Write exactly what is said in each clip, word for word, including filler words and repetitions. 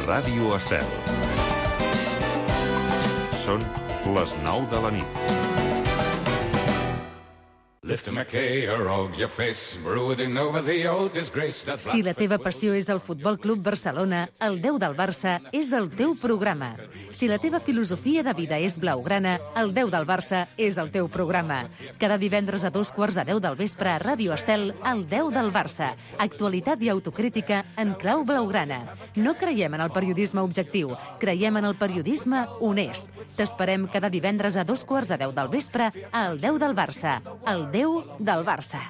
Ràdio Estel. Són les nou de la nit. Si la teva passió és el Futbol Club Barcelona, el deu del Barça és el teu programa. Si la teva filosofia de vida és blaugrana, el deu del Barça és el teu programa. Cada divendres a dos quarts de deu del vespre a Ràdio Estel, el deu del Barça. Actualitat i autocrítica en clau blaugrana. No creiem en el periodisme objectiu, creiem en el periodisme honest. T'esperem cada divendres a dos quarts de deu del vespre al deu del Barça. El Déu del Barça.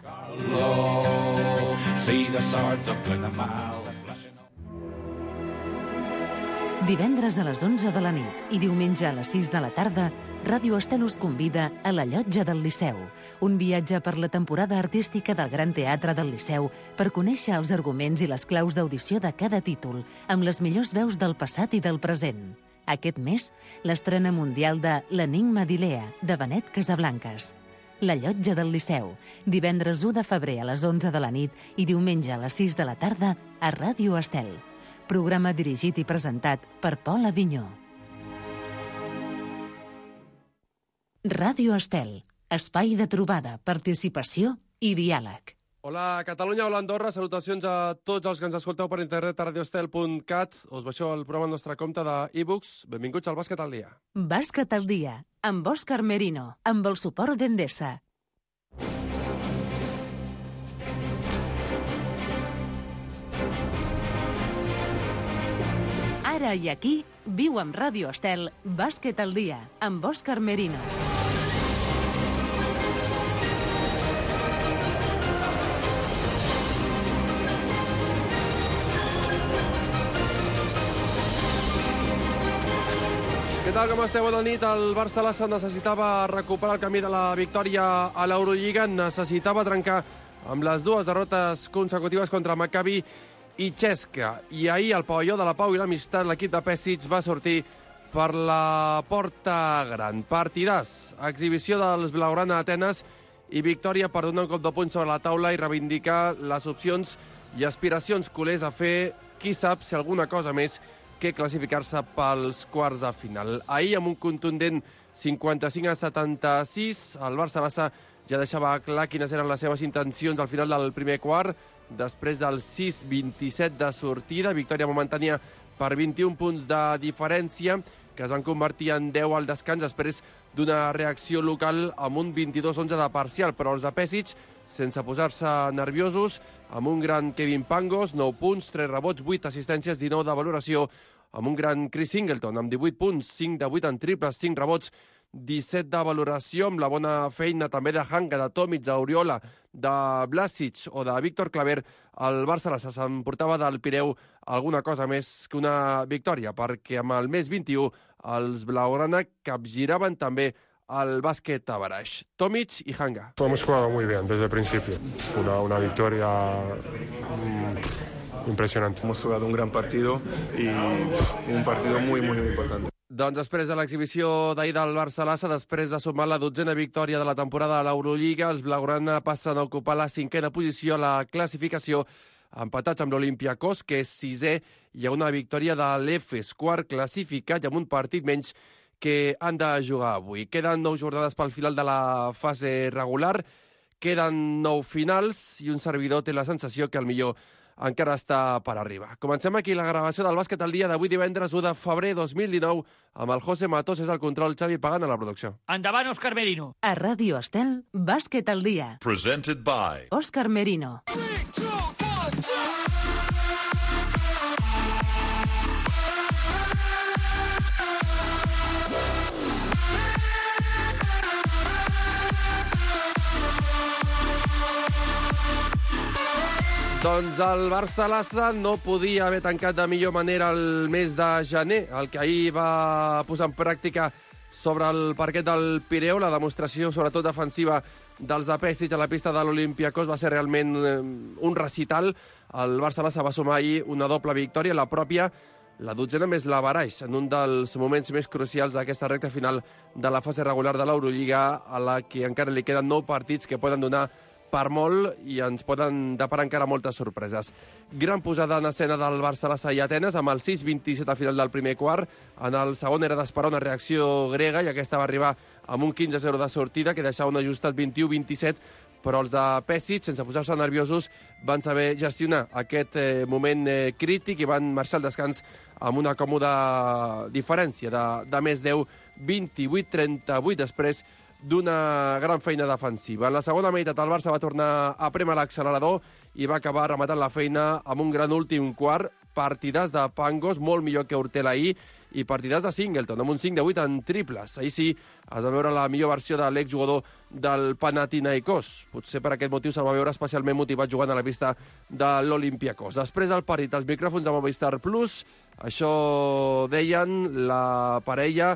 Divendres a les onze de la nit i diumenge a les sis de la tarda, Ràdio Estel us convida a la Llotja del Liceu, un viatge per la temporada artística del Gran Teatre del Liceu per conèixer els arguments i les claus d'audició de cada títol, amb les millors veus del passat i del present. Aquest mes, l'estrena mundial de L'Enigma d'Ilea, de Benet Casablancas. La Llotja del Liceu, divendres u de febrer a les onze de la nit i diumenge a les sis de la tarda a Ràdio Estel. Programa dirigit i presentat per Pol Avinyó. Ràdio Estel, espai de trobada, participació i diàleg. Hola Catalunya, hola Andorra, salutacions a tots els que ens escolteu per internet a radioestel punt cat. Us baixeu el programa al nostre compte d'e-books. Benvinguts al Bàsquet al dia. Bàsquet al dia, amb Òscar Merino, amb el suport d'Endesa. Ara i aquí, viu amb Ràdio Estel, Bàsquet al dia, amb Òscar Merino. Què tal, com esteu? Bona nit. El Barça-Lassa necessitava recuperar el camí de la victòria a l'Eurolliga, necessitava trencar amb les dues derrotes consecutives contra Maccabi i Cesca. I ahir, al pavelló de la Pau i l'Amistat, l'equip de Pesic va sortir per la porta gran. Partidàs, exhibició dels blaugrana a Atenes i victòria per donar un cop de puny sobre la taula i reivindicar les opcions i aspiracions culers a fer, qui sap, si alguna cosa més que classificar-se pels quarts de final. Ahir, amb un contundent cinquanta-cinc a setanta-sis, el Barça-Lassa ja deixava clar quines eren les seves intencions al final del primer quart, després del sis vint-i-set de sortida, victòria momentània per vint-i-un punts de diferència, que es van convertir en deu al descans després d'una reacció local amb un vint-i-dos onze de parcial, però els de Pesic, sense posar-se nerviosos, amb un gran Kevin Pangos, nou punts, tres rebots, vuit assistències, dinou de valoració, amb un gran Chris Singleton, amb divuit punts, cinc de vuit en triples, cinc rebots, disset de valoració, amb la bona feina també de Hanga, de Tomic, d'Oriola, de Blasic o de Víctor Claver. El Barça-Lassa s'emportava del Pireu alguna cosa més que una victòria, perquè amb el més vint-i-u els blaugrana capgiraven també al básquet a Baraix. Tomic y Hanga. Hemos jugado muy bien desde el principio. Una, una victoria mmm, impresionante. Hemos jugado un gran partido y un partido muy, muy, muy importante. Doncs després de l'exhibició d'ahir del Barça-Lassa, després de sumar la dotzena victòria de la temporada a l'Eurolliga, els blaugrana passen a ocupar la cinquena posició a la classificació, empatats amb l'Olympiakos, que és sisè, i a una victòria de l'Efes, quart classificat i amb un partit menys que han de jugar avui. Queden nou jornades pel final de la fase regular, queden nou finals i un servidor té la sensació que el millor encara està per arribar. Comencem aquí la gravació del Bàsquet al dia d'avui divendres u de febrer dos mil dinou amb el José Matos, és el control, Xavi Pagan a la producció. Endavant, Òscar Merino. A Ràdio Estel, Bàsquet al dia. Presented by Òscar Merino. Doncs el Barça-Lassa no podia haver tancat de millor manera el mes de gener, el que ahir va posar en pràctica sobre el parquet del Pireu. La demostració, sobretot defensiva, dels de Pesic a la pista de l'Olympiakos va ser realment un recital. El Barça-Lassa va sumar ahir una doble victòria, la pròpia, la dotzena més la Baraix, en un dels moments més crucials d'aquesta recta final de la fase regular de l'Eurolliga, a la que encara li queden nou partits que poden donar per molt i ens poden deparar encara moltes sorpreses. Gran posada en escena del Barça-Lassa i Atenes amb el sis vint-i-set al final del primer quart. En el segon era d'esperar una reacció grega i aquesta va arribar amb un quinze a zero de sortida que deixava un ajustat vint-i-u vint-i-set, però els de Pesic, sense posar-se nerviosos, van saber gestionar aquest eh, moment eh, crític i van marxar al descans amb una còmoda diferència de, de més deu, vint-i-vuit trenta-vuit després d'una gran feina defensiva. En la segona meitat el Barça va tornar a prémer l'accelerador i va acabar rematant la feina amb un gran últim quart, partidàs de Pangos, molt millor que Urtel ahir, i partidàs de Singleton, amb un cinc de vuit en triples. Ahir sí es va veure la millor versió de l'exjugador del Panathinaikos. Potser per aquest motiu se'l va veure especialment motivat jugant a la pista de l'Olympiakos. Després del partit, els micròfons de Movistar Plus, això deien la parella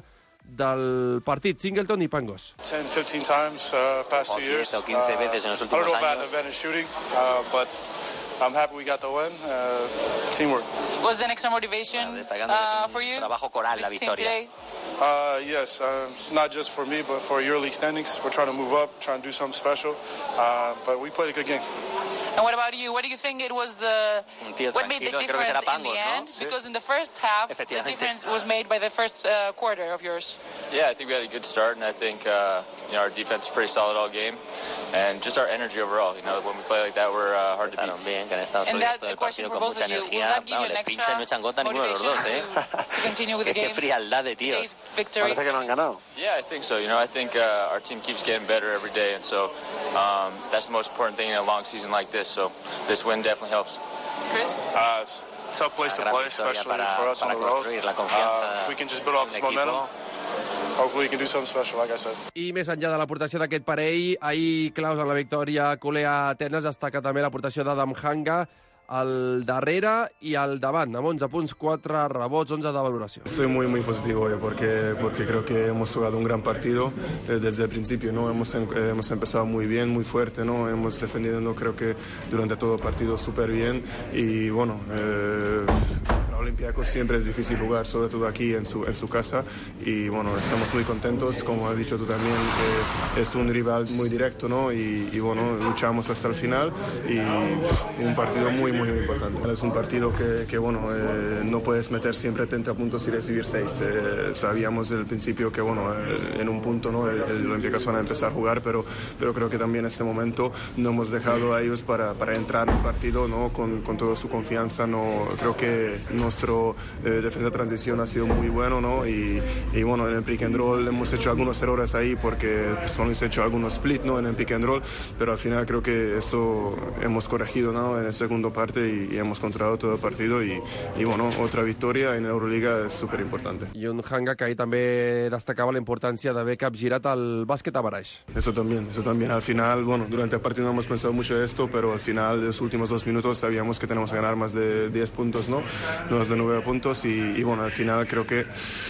del partit, Singleton i Pangos. ten fifteen times uh, past two years. o quince veces en los últimos I don't know años. about the advantage shooting, uh, but I'm happy we got the win. Uh, teamwork. Was there an extra motivation Destacando que uh, es for un you? trabajo coral la this team victoria. today? Uh, yes, uh, it's not just for me, but for EuroLeague standings. We're trying to move up, trying to do something special. Uh, but we played a good game. And what about you? What do you think it was the Un tío what made the tranquilo, creo que difference será in Pangos, the ¿no? end? Sí. Because in the first half, the Efectivamente. difference was made by the first uh, quarter of yours. Yeah, I think we had a good start, and I think uh, you know our defense is pretty solid all game, and just our energy overall. You know, when we play like that, we're uh, hard to beat. Empezaron bien, que han estado And sólidos that todo el question partido for con both mucha of you, will energía. that give Claro, you an le extra pinchan y no echan gota ninguno de los dos, motivation ¿eh? to, to continue with the Qué game? frialdad de tíos. Today's victory. Parece que no han ganado. Yeah, I think so. You know, I think uh, our team keeps getting better every day, and so um, that's the most important thing in a long season like this. So this win definitely helps. Chris? Uh, it's a tough place to Una gran play, victoria especially para- for us on para the road. construir la confianza Uh, if we can just build off en this el equipo. momentum, hopefully we can do something special, like I said. I més enllà de l'aportació d'aquest parell, ahir claus en la victòria Colea Atenes, destaca també l'aportació d'Adam Hanga al darrere i al davant, amb onze punts, quatre rebots, onze de valoració. Estoy muy muy positivo hoy porque, porque creo que hemos jugado un gran partido eh, desde el principio, ¿no? Hemos, eh, hemos empezado muy bien, muy fuerte, ¿no? Hemos defendido, ¿no? Creo que durante todo el partido súper bien y bueno, eh, para Olympiacos siempre es difícil jugar, sobre todo aquí en su, en su casa y bueno, estamos muy contentos, como has dicho tú también, que es un rival muy directo, ¿no? Y, y bueno, luchamos hasta el final y un partido muy muy muy importante. Es un partido que, que bueno, eh, no puedes meter siempre treinta puntos y recibir seis. Eh, sabíamos desde el principio que, bueno, eh, en un punto, ¿no? el, el Olympiacos van a empezar a jugar, pero, pero creo que también en este momento no hemos dejado a ellos para, para entrar en el partido, ¿no? con, con toda su confianza. No, creo que nuestro eh, defensa de transición ha sido muy bueno, ¿no? y, y bueno, en el pick and roll hemos hecho algunos errores ahí porque pues, hemos hecho algunos split, ¿no? en el pick and roll, pero al final creo que esto hemos corregido, ¿no? en el segundo parte y, y hemos controlado todo el partido y, y bueno, otra victoria en Euroliga es súper importante. I un Hanga que ahir també destacava la importància d'haver capgirat el bàsquet a Baraix. Eso también, eso también. Al final, bueno, durante el partido no hemos pensado mucho en esto, pero al final de los últimos dos minutos sabíamos que tenemos que ganar más de diez puntos, ¿no? Menos de nueve puntos y, y bueno, al final creo que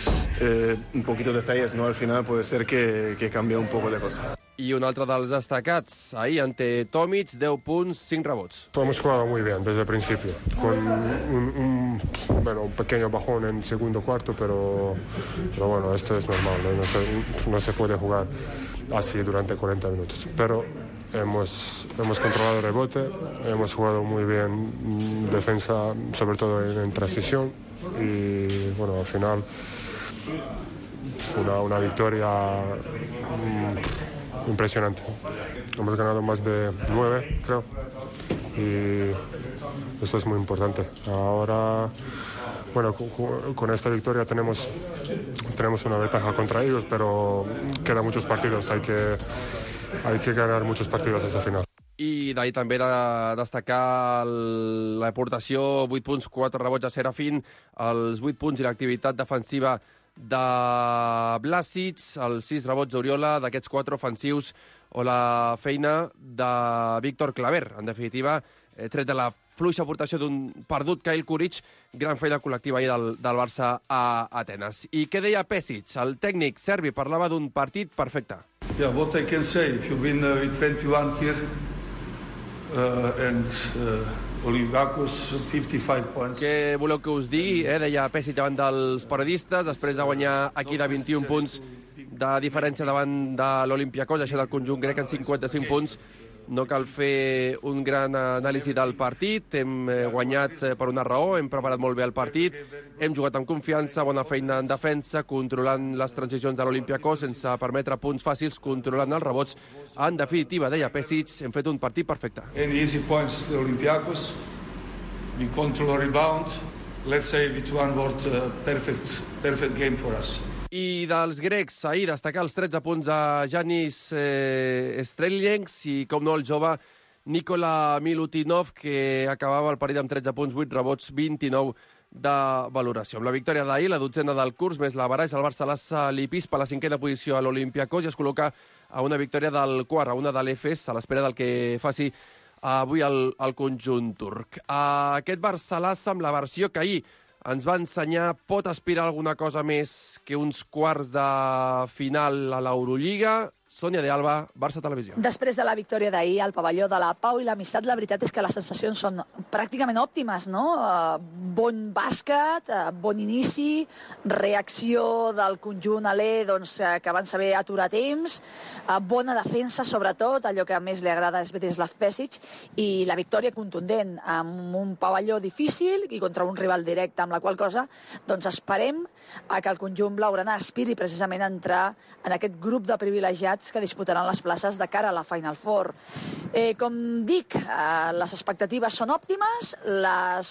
eh, un poquito de detalles, ¿no? Al final puede ser que, que cambie un poco de cosa. I un altre dels destacats, ahir ante Tomic, deu punts, cinc rebots. Hemos jugado muy bien desde el principio, con un, un, bueno, un pequeño bajón en el segundo cuarto, pero, pero bueno, esto es normal, ¿no? No, se, no se puede jugar así durante cuarenta minutos. Pero hemos, hemos controlado el rebote, hemos jugado muy bien defensa, sobre todo en, en transición, y bueno, al final una, una victoria mmm, impresionante. Hemos ganado más de nueve, creo, y eso es muy importante. Ahora, bueno, con, con esta victoria tenemos, tenemos una ventaja contra ellos, pero quedan muchos partidos, hay que, hay que ganar muchos partidos hasta el final. I d'ahir també de destacar l'aportació, vuit punts, quatre rebots a Serafín, els vuit punts i l'activitat defensiva de Blasic, els sis rebots d'Oriola, d'aquests quatre ofensius, o la feina de Víctor Claver. En definitiva, eh, tret de la fluixa aportació d'un perdut Kyle Kuric, gran feina col·lectiva ahir del, del Barça a Atenes. I què deia Pesic? El tècnic serbi parlava d'un partit perfecte. Yeah, what I can say, if you win uh, with twenty-one here uh, and uh, Olympiacos fifty-five points. Què voleu que us digui? Eh? Deia Pesic davant dels periodistes, després de guanyar aquí de vint-i-un punts de diferència davant de l'Olympiacos, això del conjunt grec en cinquanta-cinc punts. no cal fer un gran anàlisi del partit, hem guanyat per una raó, hem preparat molt bé el partit, hem jugat amb confiança, bona feina en defensa, controlant les transicions de l'Olympiacos sense permetre punts fàcils, controlant els rebots. En definitiva, deia Pesic, hem fet un partit perfecte. Any easy points to Olympiacos. We control a rebound. Let's say with one word, uh, perfect, perfect game for us. I dels grecs, ahir destacar els tretze punts de Janis eh, Streljenks i, com no, el jove Nikola Milutinov, que acabava el partit amb tretze punts, vuit rebots, vint-i-nou de valoració. Amb la victòria d'ahir, la dotzena del curs, més la baraix, el Barça Lassa li pispa la cinquena posició a l'Olympiacos i es col·loca a una victòria del quart, a una de l'Efes, a l'espera del que faci avui el, el conjunt turc. Aquest Barça Lassa, amb la versió que ahir ens va ensenyar, pot aspirar a alguna cosa més que uns quarts de final a l'Eurolliga. Sònia de Alba, Barça Televisió. Després de la victòria d'ahir al pavelló de la Pau i l'Amistat, la veritat és que les sensacions són pràcticament òptimes, no? Uh, bon bàsquet, uh, bon inici, reacció del conjunt alè, doncs, uh, que van saber aturar temps, uh, bona defensa, sobretot, allò que més li agrada és Svetislav Pesic, i la victòria contundent amb un pavelló difícil i contra un rival directe, amb la qual cosa doncs esperem a que el conjunt blaugrana aspiri precisament a entrar en aquest grup de privilegiats que disputaran les places de cara a la Final Four. Eh, com dic, eh, les expectatives són òptimes, les,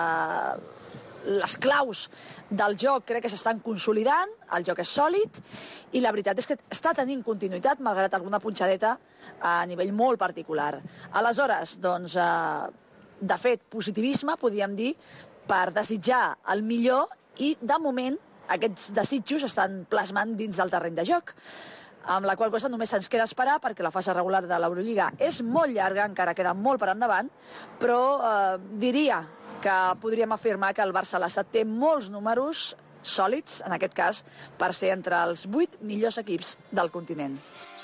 eh, les claus del joc crec que s'estan consolidant, el joc és sòlid, i la veritat és que està tenint continuïtat, malgrat alguna punxadeta a nivell molt particular. Aleshores, doncs, eh, de fet, positivisme, podríem dir, per desitjar el millor, i, de moment, aquests desitjos estan plasmant dins del terreny de joc, amb la qual cosa només ens queda esperar, perquè la fase regular de l'Eurolliga és molt llarga, encara queda molt per endavant, però eh, diria que podríem afirmar que el Barça Lassa té molts números sòlids, en aquest cas, per ser entre els vuit millors equips del continent.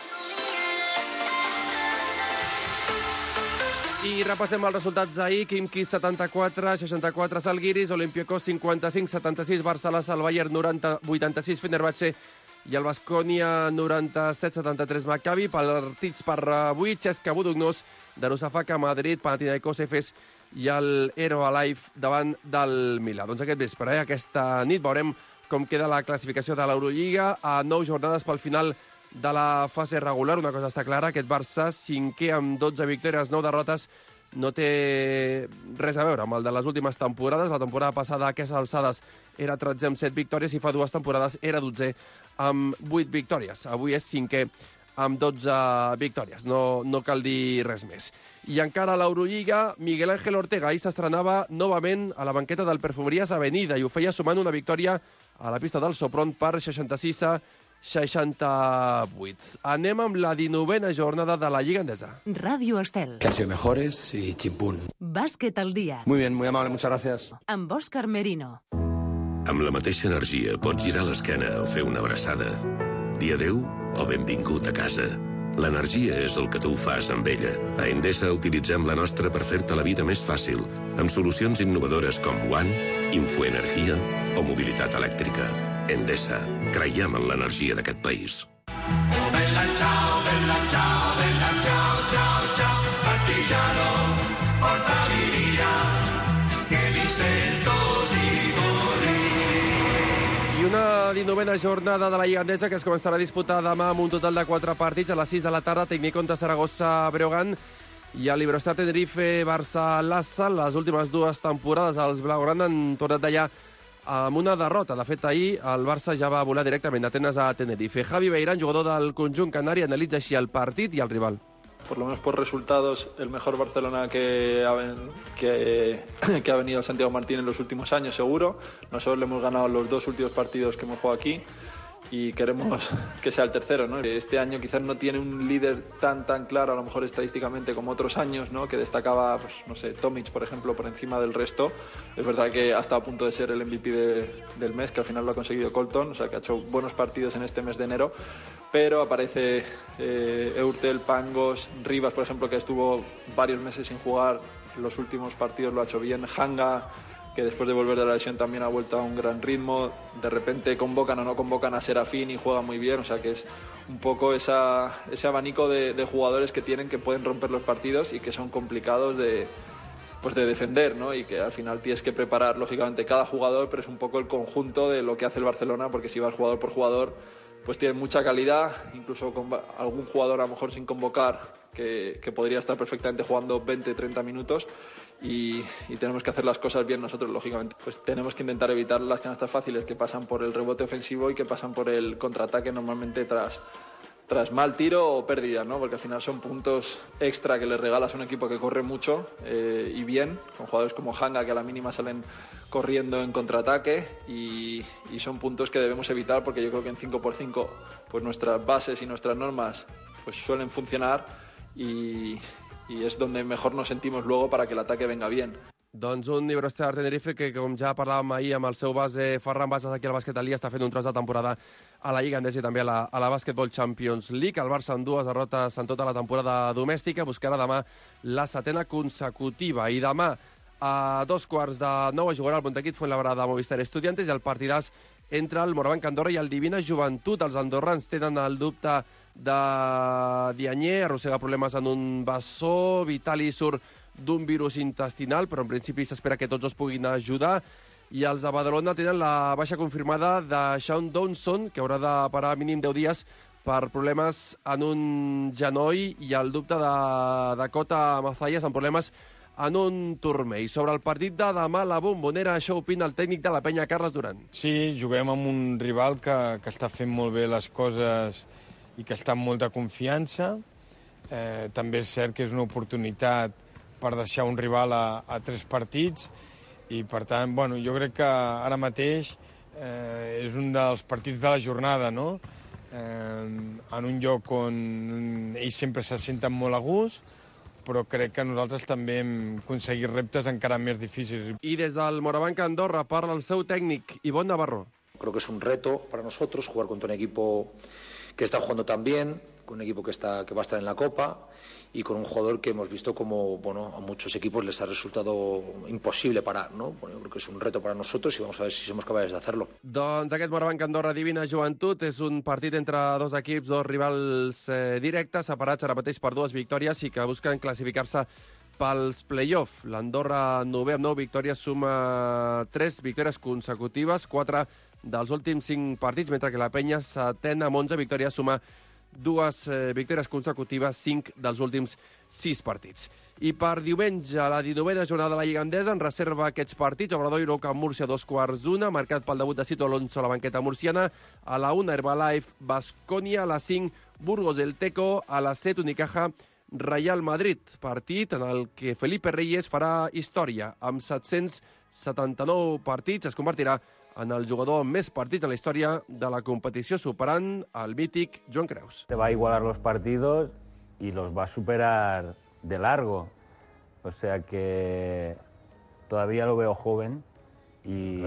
I repassem els resultats d'ahir. Khimki setanta-quatre seixanta-quatre Zalgiris, Olympiacos cinquanta-cinc setanta-sis, Barça Lassa, el Bayern noranta vuitanta-sis, Fenerbahçe i el Baskonia noranta-set setanta-tres Maccabi. Partits per avui, Cesca Budugnos, Darussafaka Madrid, Panathinaikos Efes i el Hero Alive davant del Milà. Doncs aquest vespre, eh? Aquesta nit veurem com queda la classificació de l'Eurolliga a nou jornades pel final de la fase regular. Una cosa està clara, aquest Barça, cinquè amb dotze victòries, nou derrotes, no té res a veure amb el de les últimes temporades. La temporada passada a aquestes alçades era tretzè amb set victòries i fa dues temporades era dotzè amb vuit victòries. Avui és cinquè amb dotze victòries. No, no cal dir res més. I encara a l'Eurolliga, Miguel Ángel Ortega ahir s'estrenava novament a la banqueta del Perfumeries Avenida i ho feia sumant una victòria a la pista del Sopron per seixanta-sis a seixanta-vuit. Anem amb la dinovena jornada de la Lliga Endesa. Ràdio Estel. Que han sido mejores y chimpún. Bàsquet al dia. Muy bien, muy amable, muchas gracias. Amb Òscar Merino. Amb la mateixa energia pots girar l'esquena o fer una abraçada. Dir adéu o benvingut a casa. L'energia és el que tu fas amb ella. A Endesa utilitzem la nostra per fer-te la vida més fàcil, amb solucions innovadores com One, Infoenergia o mobilitat elèctrica. Endesa. Creiem en l'energia d'aquest país. Bella ciao, bella ciao, bella ciao, ciao, ciao, partigiano, portami via, che mi sento di morir. I una dinovena jornada de la Lliga Endesa que es començarà a disputar demà amb un total de quatre partits. A les sis de la tarda, Tecniconta Saragossa Breogán i el Iberostar Tenerife Barça Lassa. Les últimes dues temporades els blaugrana han tornat d'allà amb una derrota. De fet, ahir el Barça ja va volar directament d'Atenes a Tenerife. Javi Beirán, jugador del conjunt canari, analitza així el partit i el rival. Por lo menos por resultados, el mejor Barcelona que ha, que, que ha venido al Santiago Martín en los últimos años, seguro. Nosotros le hemos ganado los dos últimos partidos que hemos jugado aquí y queremos que sea el tercero, ¿no? Este año quizás no tiene un líder tan tan claro, a lo mejor estadísticamente, como otros años, ¿no? Que destacaba, pues, no sé, Tomic, por ejemplo, por encima del resto. Es verdad que ha estado a punto de ser el M V P de, del mes, que al final lo ha conseguido Colton, o sea que ha hecho buenos partidos en este mes de enero, pero aparece eh, Eurtel, Pangos, Rivas, por ejemplo, que estuvo varios meses sin jugar, los últimos partidos lo ha hecho bien, Hanga, que que después de volver de la lesión también ha vuelto a un gran ritmo. De repente convocan o no convocan a Serafín y juega muy bien, o sea que es un poco esa, ese abanico de, de jugadores que tienen, que pueden romper los partidos y que son complicados de, pues de defender, ¿no? Y que al final tienes que preparar lógicamente cada jugador, pero es un poco el conjunto de lo que hace el Barcelona, porque si vas jugador por jugador pues tiene mucha calidad, incluso con algún jugador a lo mejor sin convocar que, que podría estar perfectamente jugando veinte treinta minutos. Y, y tenemos que hacer las cosas bien nosotros, lógicamente. Pues tenemos que intentar evitar las canastas fáciles que pasan por el rebote ofensivo y que pasan por el contraataque normalmente tras, tras mal tiro o pérdida, ¿no? Porque al final son puntos extra que le regalas a un equipo que corre mucho eh, y bien, con jugadores como Hanga que a la mínima salen corriendo en contraataque, y, y son puntos que debemos evitar, porque yo creo que en cinco por cinco pues nuestras bases y nuestras normas pues suelen funcionar, y i és donde mejor nos sentimos luego para que el ataque venga bien. Doncs un Iberostar Tenerife que, com ja parlàvem ahir amb el seu base Ferran Bases aquí al Bàsquet Alí, està fent un tros de temporada a la Lliga Endesa i també a la, a la Basketball Champions League. El Barça amb dues derrotes en tota la temporada domèstica buscarà demà la setena consecutiva. I demà a dos quarts de nou jugarà el Montaquit Fuenlabrada de Movistar Estudiantes, i el partidàs entre el Morabanc Andorra i el Divina Joventut. Els andorrans tenen el dubte de Dianyé, arrossega problemes en un bessó, Vitali surt d'un virus intestinal, però en principi s'espera que tots els puguin ajudar, i els de Badalona tenen la baixa confirmada de Sean Downson, que haurà de parar mínim deu dies per problemes en un genoll, i el dubte de Dakota Mazallas amb problemes en un turmell. Sobre el partit de demà, la Bombonera, això opina el tècnic de la penya, Carles Duran. Sí, juguem amb un rival que, que està fent molt bé les coses i que està amb molta confiança. Eh, també és cert que és una oportunitat per deixar un rival a, a tres partits, i per tant, bueno, jo crec que ara mateix eh, és un dels partits de la jornada, no? Eh, en un lloc on ells sempre se senten molt a gust, però crec que nosaltres també hem aconseguit reptes encara més difícils. I des del Morabanc Andorra parla el seu tècnic, Ivonne Navarro. Creo que es un reto para nosotros jugar contra un equipo que está jugando tan bien, con un equipo que está que va a estar en la Copa, y con un jugador que hemos visto como, bueno, a muchos equipos les ha resultado imposible parar, ¿no? Bueno, yo creo que es un reto para nosotros y vamos a ver si somos capaces de hacerlo. Doncs aquest Morabanc Andorra Divina Joventut és un partit entre dos equips, dos rivals eh, directes, separats ara mateix per dues victòries i que busquen classificar-se pels play-off. L'Andorra novè amb nou victòries suma tres victòries consecutives, quatre dels últims cinc partits, mentre que la penya setena amb onze victòries suma dues eh, victòries consecutives, cinc dels últims sis partits. I per diumenge, a la dinovena jornada de la Lliga Endesa, en reserva aquests partits: Obradoiro Camp Múrcia, dos quarts d'una, marcat pel debut de Sito Alonso a la banqueta murciana. A la una, Herbalife Baskonia. A la cinc, Burgos El Teco. A la set, Unicaja Real Madrid. Partit en el que Felipe Reyes farà història. Amb set-cents setanta-nou partits es convertirà en el jugador amb més partits de la història de la competició, superant el mític Joan Creus. Va a igualar los partidos y los va a superar de largo. O sea que todavía lo veo joven y,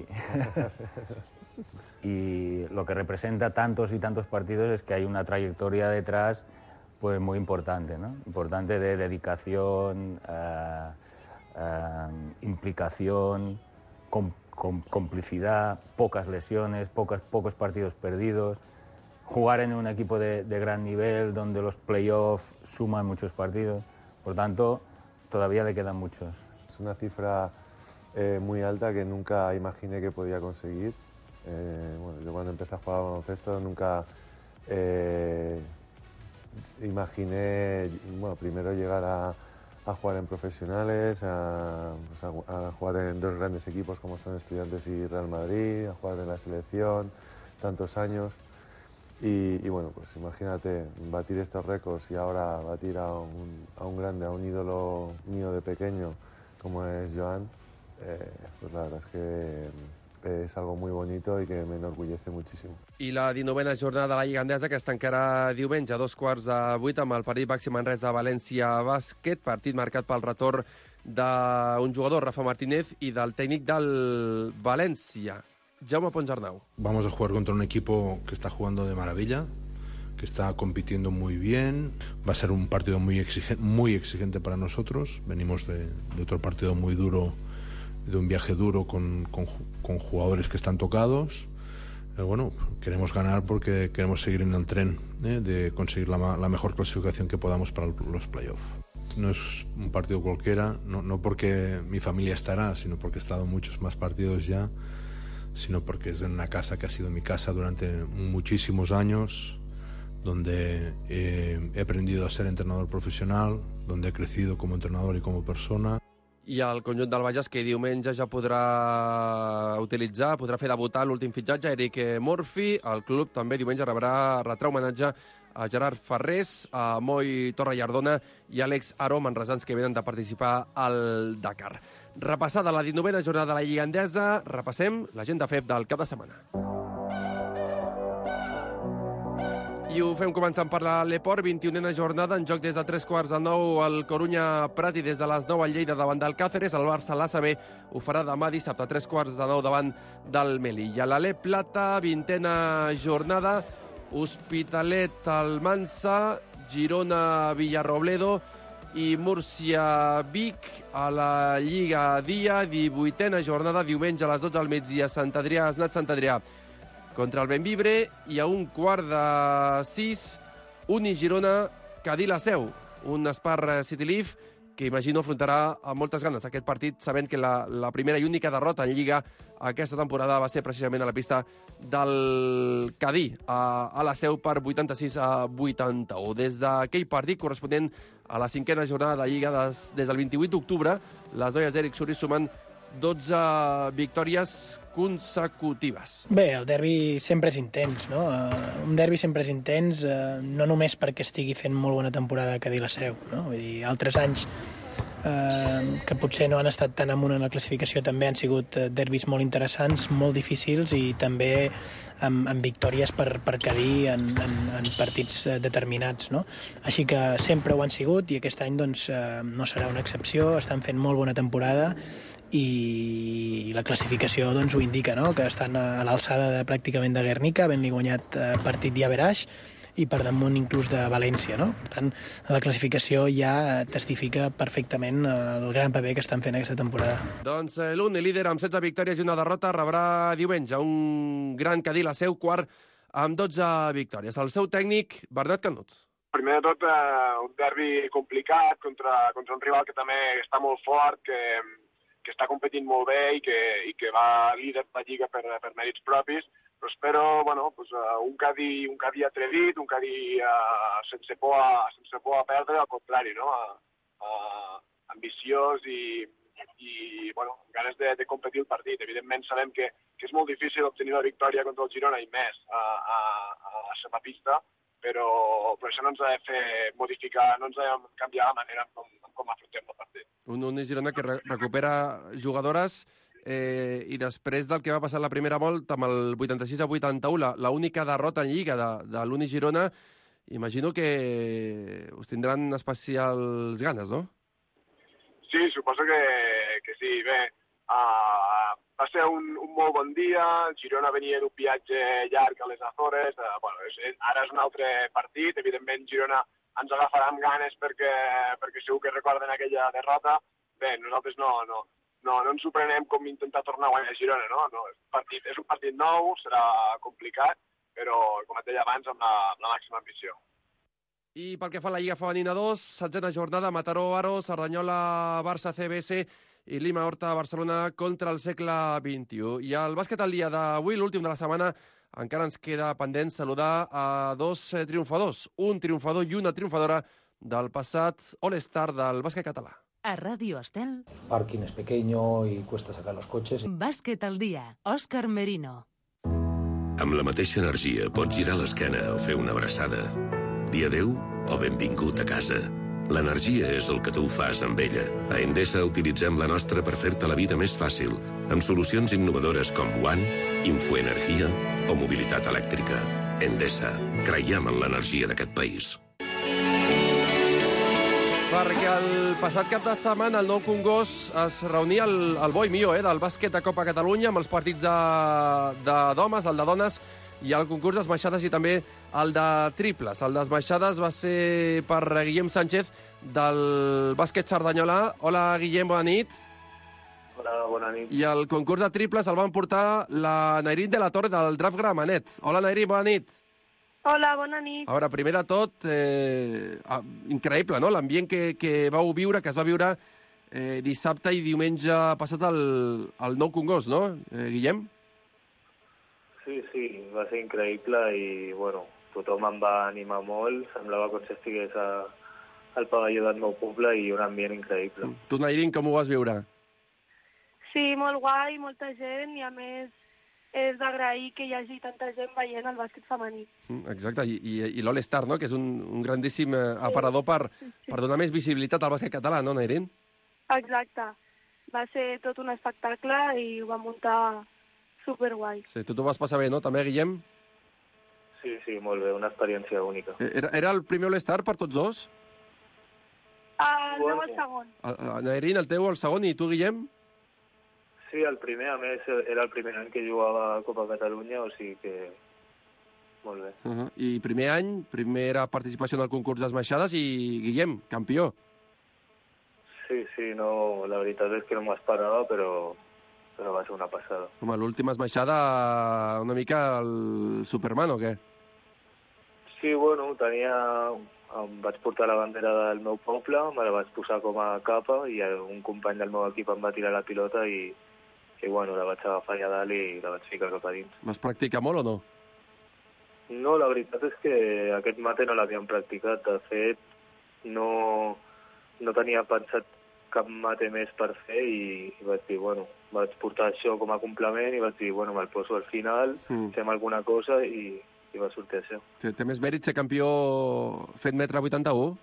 y lo que representa tantos y tantos partidos es que hay una trayectoria detrás pues muy importante, ¿no? Importante de dedicación, uh, uh, implicación, com con complicidad, pocas lesiones, pocos, pocos partidos perdidos, jugar en un equipo de, de gran nivel donde los playoffs suman muchos partidos. Por tanto, todavía le quedan muchos. Es una cifra eh, muy alta que nunca imaginé que podía conseguir. Eh, bueno, yo cuando empecé a jugar baloncesto nunca eh, imaginé, bueno, primero llegar a a jugar en profesionales, a, pues a, a jugar en dos grandes equipos como son Estudiantes y Real Madrid, a jugar en la selección, tantos años. Y, y bueno, pues imagínate, batir estos récords y ahora batir a un, a un grande, a un ídolo mío de pequeño como es Joan, eh, pues la verdad es que és algo muy bonito i que m'enorgullece muchísimo. I la dinovena jornada de la Lliga Endesa, que es tancarà diumenge a dos quarts de vuit amb el partit Baxi Manresa de València Bàsquet, partit marcat pel retorn d'un jugador, Rafa Martínez, i del tècnic del València, Jaume Ponsarnau. Vamos a jugar contra un equipo que está jugando de maravilla, que está compitiendo muy bien. Va a ser un partido muy exigente, muy exigente para nosotros. Venimos de, de otro partido muy duro de un viaje duro con, con, con jugadores que están tocados. Eh, bueno, queremos ganar porque queremos seguir en el tren eh, de conseguir la, la mejor clasificación que podamos para los playoffs. No es un partido cualquiera, no, no porque mi familia estará, sino porque he estado en muchos más partidos ya, sino porque es en una casa que ha sido mi casa durante muchísimos años, donde eh, he aprendido a ser entrenador profesional, donde he crecido como entrenador y como persona. I el conjunt del Bages, que diumenge ja podrà utilitzar, podrà fer debutar l'últim fitxatge, Eric Murphy. El club també diumenge rebrà, retrà homenatge a Gerard Ferrés, a Moi Torrellardona i Àlex Aro, manresans que venen de participar al Dakar. Repassada la dinouena jornada de la Lliga Endesa, repassem l'agenda F E P del cap de setmana. I ho fem començant per l'Eport, vint-i-unena jornada, en joc des de tres quarts de nou al Corunya Prat i des de les nou al Lleida davant del Càceres. El Barça, l'A C B, ho farà demà dissabte a tres quarts de nou davant del Melilla. l'Alé Plata, vintena jornada, Hospitalet, Almansa, Girona, Villarrobledo i Múrcia-Vic a la Lliga Dia, divuitena jornada, diumenge a les dotze al migdia, Sant Adrià, Esnat Sant Adrià contra el Benvibre, i a un quart de sis, Uni Girona, Cadí la Seu, un Spar City Leaf que imagino afrontarà amb moltes ganes aquest partit, sabent que la, la primera i única derrota en Lliga aquesta temporada va ser precisament a la pista del Cadí, a, a la Seu per vuitanta-sis a vuitanta-u. Des d'aquell partit corresponent a la cinquena jornada de Lliga, des, des del vint-i-vuit d'octubre, les noies d'Eric Suri sumen dotze victòries consecutives. Bé, el derbi sempre és intens, no? Uh, un derbi sempre és intens, uh, no només perquè estigui fent molt bona temporada a Cadí la Seu, no? Vull dir, altres anys uh, que potser no han estat tan amunt en la classificació també han sigut uh, derbis molt interessants, molt difícils i també amb, amb victòries per, per Cadí en, en, en partits uh, determinats, no? Així que sempre ho han sigut i aquest any doncs, uh, no serà una excepció, estan fent molt bona temporada i la classificació doncs, ho indica, no? Que estan a l'alçada de, pràcticament de Guernica, havent-li guanyat eh, partit d'Averaix i per damunt inclús de València, no? Per tant, la classificació ja testifica perfectament el gran paper que estan fent aquesta temporada. Doncs eh, l'Uni, líder amb setze victòries i una derrota, rebrà diumenge un gran Cadí la Seu, quart amb dotze victòries. El seu tècnic, Bernat Canut. Primer de tot, eh, un derbi complicat contra, contra un rival que també està molt fort, que que està competint molt bé i que, i que va líder de la Lliga per, per mèrits propis, però espero bueno, pues, uh, un Cadí un Cadí atrevit, un Cadí uh, sense, por a, sense por a perdre, al contrari, no? uh, uh, ambiciós i, i bueno, ganes de, de competir el partit. Evidentment sabem que, que és molt difícil obtenir la victòria contra el Girona i més a, a, a la seva pista, però, però això no ens ha de fer modificar, no ens ha de canviar la manera com, com afrontem el partit. Un Uni Girona que re recupera jugadores eh, i després del que va passar la primera volta amb el vuitanta-sis a vuitanta-u, la, la única derrota en Lliga de, de l'Uni Girona, imagino que us tindran especials ganes, no? Sí, suposo que, que sí. Bé, uh, va ser un, un molt bon dia, el Girona venia d'un viatge llarg a les Azores, uh, bueno, és, ara és un altre partit, evidentment Girona ens agafarà amb ganes perquè, perquè segur que recorden aquella derrota. Bé, nosaltres no, no, no, no ens ho prenem com intentar tornar a guanyar a Girona, no? no és, partit, és un partit nou, serà complicat, però, com et deia abans, amb la, amb la màxima ambició. I pel que fa a la Lliga Femenina dos, setzena jornada, Mataró, Aro, Cerdanyola, Barça, C B S i Lima, Horta, Barcelona contra el segle vint-i-u. I el bàsquet al dia d'avui, l'últim de la setmana, encara ens queda pendent saludar a dos triomfadors, un triomfador i una triomfadora del passat All-Star del bàsquet català. A Radio Estel. Parking es pequeño y cuesta sacar los coches. Bàsquet al dia, Òscar Merino. Amb la mateixa energia pots girar l'esquena o fer una abraçada. Dir adéu o benvingut a casa. L'energia és el que tu fas amb ella. A Endesa utilitzem la nostra per fer-te la vida més fàcil, amb solucions innovadores com One, Infoenergia o mobilitat elèctrica. Endesa, creiem en l'energia d'aquest país. Perquè el passat cap de setmana el Nou Congost es reunia el, el bo i millor eh, del bàsquet de Copa Catalunya amb els partits d'homes, el de dones i el concurs d'esmaixades i també el de triples. El d'esmaixades va ser per Guillem Sánchez del bàsquet Cerdanyola. Hola, Guillem, bona nit. Hola, bona nit. I el concurs de triples el van portar la Nairín de la Torre del Draft Gramenet. Hola, Nairín, bona nit. Hola, bona nit. A veure, primer de tot, eh, ah, increïble, no?, l'ambient que, que vau viure, que es va viure eh, dissabte i diumenge passat al, al Nou Congost, no, eh, Guillem? Sí, sí, va ser increïble i, bueno, tothom em va animar molt. Semblava com si estigués a, al pavelló del meu poble i un ambient increïble. Tu, Nairín, com ho vas viure? Sí, molt guai, molta gent, i a més és d'agrair que hi hagi tanta gent veient el bàsquet femení. Exacte, i, i, i l'All-Star, no?, que és un, un grandíssim eh, aparador per, per donar més visibilitat al bàsquet català, no, Nairín? Exacte. Va ser tot un espectacle i ho va muntar superguai. Sí, tu t'ho vas passar bé, no?, també, Guillem? Sí, sí, molt bé, una experiència única. Era, era el primer All-Star per tots dos? El meu el segon. El, el, Nairín, el teu el segon, i tu, Guillem? Sí, el primer, a més, era el primer any que jugava a Copa Catalunya, o sigui que... Molt bé. Uh -huh. I primer any, primera participació en el concurs d'esmaixades i, Guillem, campió. Sí, sí, no, la veritat és que no m'ho esperava, però, però va ser una passada. Home, l'última esmaixada, una mica el Superman, o què? Sí, bueno, tenia... Em vaig portar la bandera del meu poble, me la vaig posar com a capa i un company del meu equip em va tirar la pilota i, i bueno, la vaig agafar allà dalt i la vaig ficar cap a dins. Vas practicar molt o no? No, la veritat és que aquest mate no l'havíem practicat. De fet, no, no tenia pensat cap mate més per fer i, i vaig dir, bueno, vaig portar això com a complement i vaig dir, bueno, me'l poso al final, mm. fem alguna cosa i, i va sortir això. Té, té més mèrit ser campió fent metre vuitanta-u?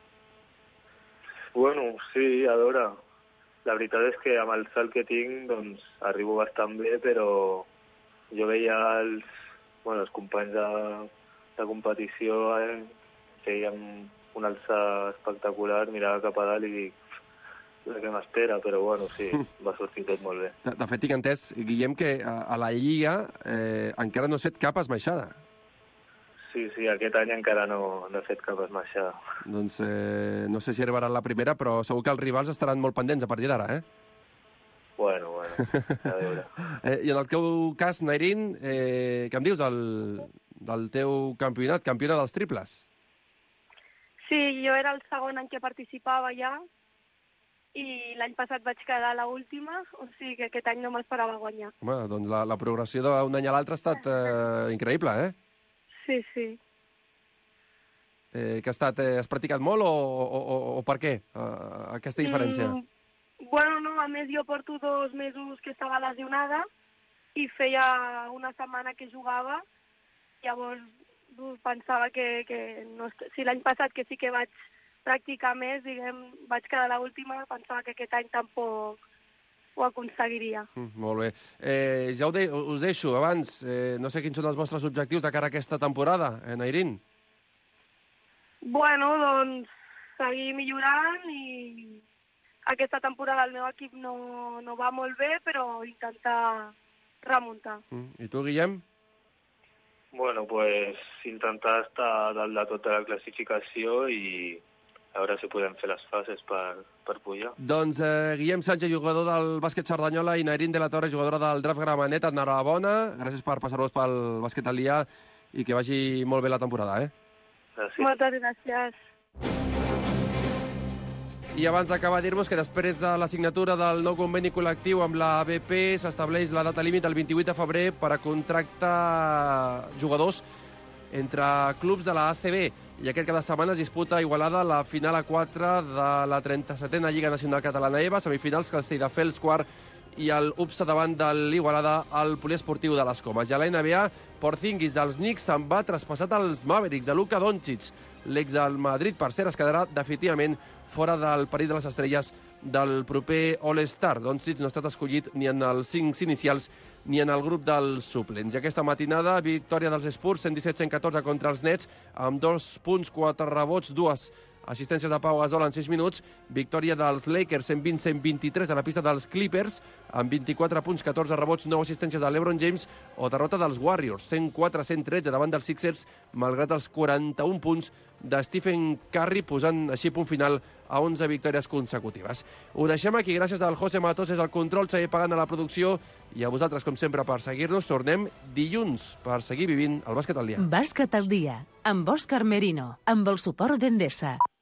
Bueno, sí, a veure, la veritat és que amb el salt que tinc, doncs, arribo bastant bé, però jo veia els, bueno, els companys de, de competició, eh, feien un alçar espectacular, mirava cap a dalt i dic, què m'espera, però bueno, sí, va sortir tot molt bé. De, de fet, tinc entès, Guillem, que a, a la Lliga eh, encara no has fet cap esmaixada. Sí, sí, aquest any encara no, no he fet cap esmaixada. Doncs eh, no sé si arribarà la primera, però segur que els rivals estaran molt pendents a partir d'ara, eh? Bueno, bueno, a veure. eh, I en el teu cas, Nairín, eh, què em dius del, del teu campionat, campiona dels triples? Sí, jo era el segon any que participava ja i l'any passat vaig quedar a l'última, o sigui que aquest any no m'esperava guanyar. Home, doncs la, la progressió d'un any a l'altre ha estat eh, increïble, eh? Sí, sí. Eh, que ha estat, eh, has practicat molt o, o, o, o per què, uh, aquesta diferència? Mm, bueno, no, a més jo porto dos mesos que estava lesionada i feia una setmana que jugava, llavors pensava que, que no, si l'any passat que sí que vaig practicar més, diguem, vaig quedar a l'última, pensava que aquest any tampoc ho aconseguiria. Mm, molt bé. Eh, ja ho de, us deixo abans. Eh, no sé quins són els vostres objectius de cara a aquesta temporada, eh, Nairín? Bueno, doncs seguir millorant i aquesta temporada el meu equip no, no va molt bé, però intentar remuntar. Mm. I tu, Guillem? Bueno, pues intentar estar dalt de tota la classificació i a veure si podem fer les fases per, per pujar. Doncs eh, Guillem Sánchez, jugador del bàsquet Cerdanyola, i Nairín de la Torre, jugadora del Draft Gramenet. Enhorabona. Gràcies per passar-vos pel bàsquet al dia i que vagi molt bé la temporada, eh? Gràcies. Moltes gràcies. I abans d'acabar, dir-vos que després de la signatura del nou conveni col·lectiu amb la A B P s'estableix la data límit el vint-i-vuit de febrer per a contractar jugadors entre clubs de la A C B. I aquest cada setmana es disputa a Igualada la final a quatre de la trenta-setena Lliga Nacional Catalana E V A, semifinals Castelldefels quart i el U P S A davant de l'Igualada al poliesportiu de les Comes. I a la N B A, Porzingis dels Knicks se'n va traspassat als Mavericks de Luka Doncic. L'ex del Madrid, per cert, es quedarà definitivament fora del perill de les estrelles del proper All-Star. Doncic no ha estat escollit ni en els cinc inicials ni en el grup dels suplents. I aquesta matinada, victòria dels Spurs, cent disset a cent catorze contra els Nets, amb dos punts, quatre rebots, dues assistències de Pau Gasol en sis minuts. Victòria dels Lakers, cent vint a cent vint-i-tres a la pista dels Clippers, amb vint-i-quatre punts, catorze rebots, nou assistències de LeBron James. O derrota dels Warriors, cent quatre a cent tretze davant dels Sixers, malgrat els quaranta-un punts de Stephen Curry, posant així punt final a onze victòries consecutives. Ho deixem aquí, gràcies al José Matos, és el control, seguir pagant a la producció, i a vosaltres, com sempre, per seguir-nos. Tornem dilluns per seguir vivint el bàsquet al dia. Bàsquet al dia, amb Òscar Merino, amb el suport d'Endesa.